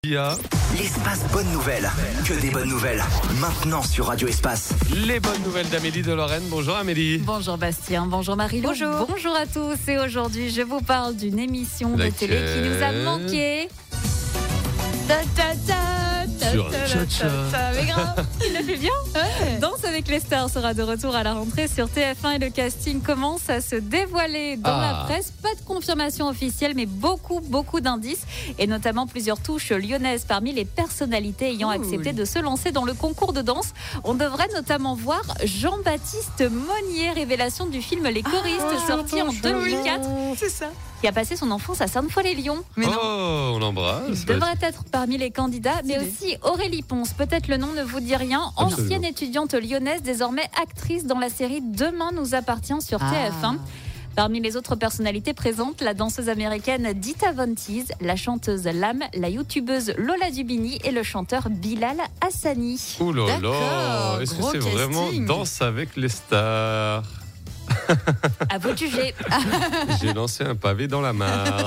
L'espace bonne nouvelle, que des bonnes nouvelles, maintenant sur Radio Espace. Les bonnes nouvelles d'Amélie de Lorraine. Bonjour Amélie. Bonjour Bastien, bonjour Marie-Lou. Bonjour à tous. Et aujourd'hui, je vous parle d'une émission de télé qui nous a manqué. Mais grave, il le fait bien. Ouais. Danse avec les stars sera de retour à la rentrée sur TF1 et le casting commence à se dévoiler dans la presse. Pas de confirmation officielle, mais beaucoup d'indices et notamment plusieurs touches lyonnaises parmi les personnalités ayant accepté de se lancer dans le concours de danse. On devrait notamment voir Jean-Baptiste Monnier, révélation du film Les Choristes, sorti en 2004. C'est ça. Qui a passé son enfance à Sainte-Foy-les-Lyons. On l'embrasse. Il devrait être parmi les candidats, mais aussi Aurélie Ponce. Peut-être le nom ne vous dit rien. Ancienne étudiante lyonnaise, désormais actrice dans la série Demain nous appartient sur TF1. Parmi les autres personnalités présentes, la danseuse américaine Dita Von Teese, la chanteuse Lam, la youtubeuse Lola Dubini et le chanteur Bilal Hassani. Ouh là là, est-ce que c'est vraiment Danse avec les stars? À vous de juger. J'ai lancé un pavé dans la mare.